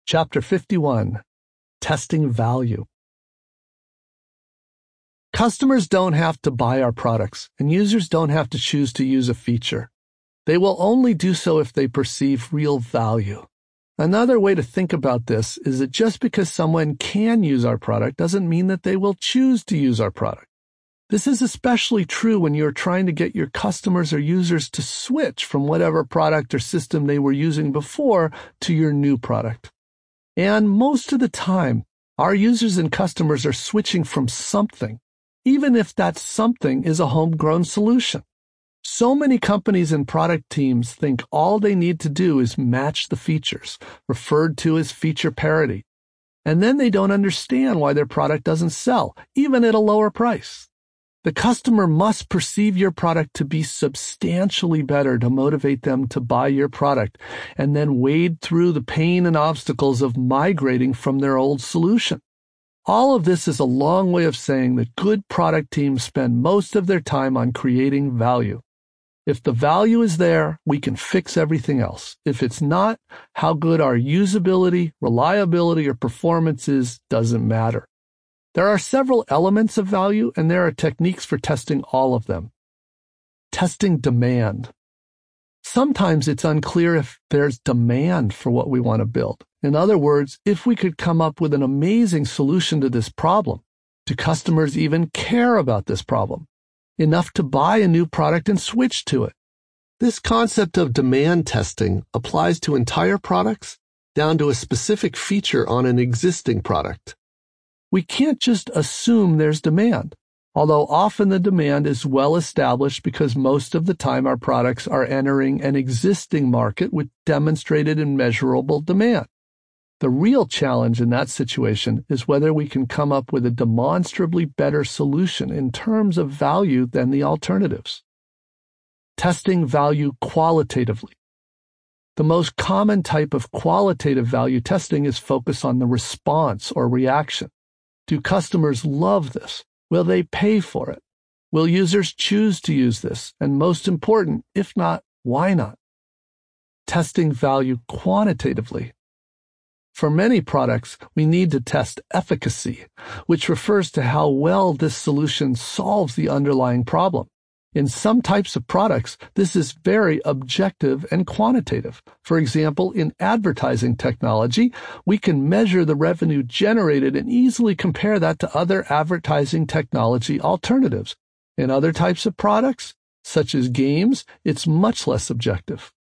Chapter 51, Testing Value. Customers don't have to buy our products, and users don't have to choose to use a feature. They will only do so if they perceive real value. Another way to think about this is that just because someone can use our product doesn't mean that they will choose to use our product. This is especially true when you're trying to get your customers or users to switch from whatever product or system they were using before to your new product. And most of the time, our users and customers are switching from something, even if that something is a homegrown solution. So many companies and product teams think all they need to do is match the features, referred to as feature parity. And then they don't understand why their product doesn't sell, even at a lower price. The customer must perceive your product to be substantially better to motivate them to buy your product and then wade through the pain and obstacles of migrating from their old solution. All of this is a long way of saying that good product teams spend most of their time on creating value. If the value is there, we can fix everything else. If it's not, how good our usability, reliability, or performance is doesn't matter. There are several elements of value, and there are techniques for testing all of them. Testing demand. Sometimes it's unclear if there's demand for what we want to build. In other words, if we could come up with an amazing solution to this problem, do customers even care about this problem? Enough to buy a new product and switch to it? This concept of demand testing applies to entire products down to a specific feature on an existing product. We can't just assume there's demand, although often the demand is well established because most of the time our products are entering an existing market with demonstrated and measurable demand. The real challenge in that situation is whether we can come up with a demonstrably better solution in terms of value than the alternatives. Testing value qualitatively. The most common type of qualitative value testing is focused on the response or reaction. Do customers love this? Will they pay for it? Will users choose to use this? And most important, if not, why not? Testing value quantitatively. For many products, we need to test efficacy, which refers to how well this solution solves the underlying problem. In some types of products, this is very objective and quantitative. For example, in advertising technology, we can measure the revenue generated and easily compare that to other advertising technology alternatives. In other types of products, such as games, it's much less objective.